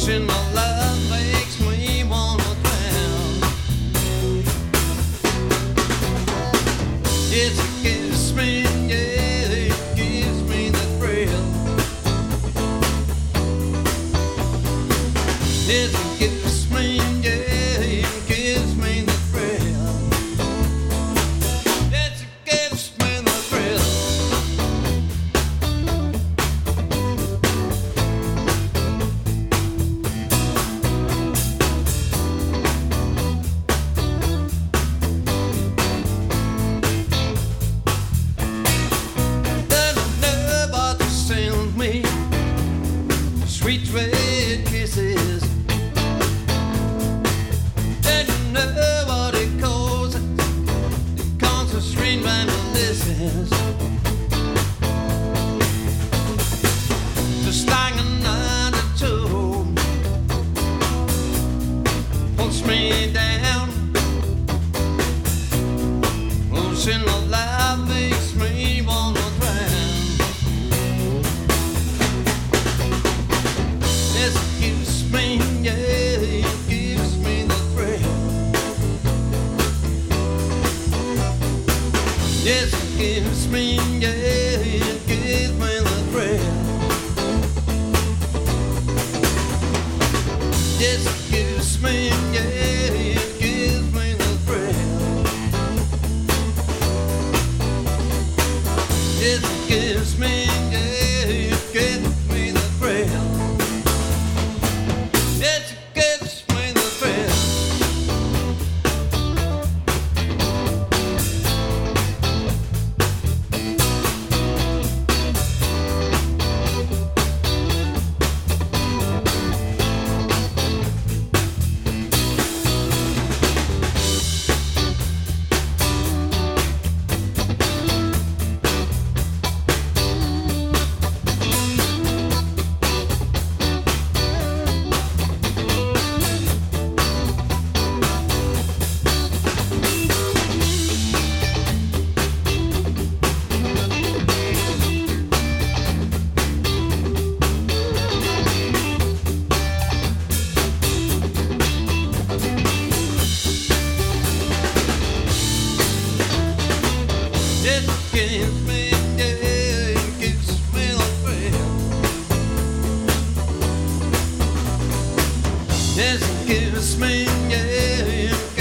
Ocean of love makes me wanna drown. Yes, it gives me, yeah, it gives me the thrill. Yes, it gives me, yeah, it gives me the thrill. Yes, it gives me the thrill. Sweet red kisses, and you know what it causes. It causes strange reminiscences. Just like another tool pulls me down. Ocean of love makes me wanna drown. Yes, it gives me, yeah, it gives me the thrill. Yes, it gives me, yeah, it gives me the thrill. Yes, it gives me, yeah, it gives me the thrill. Yes, it gives me, yeah, it gives me the thrill. Yes, it gives me the thrill. Yes, it gives me, yeah, it gives me the thrill. Yes, it gives me, yeah,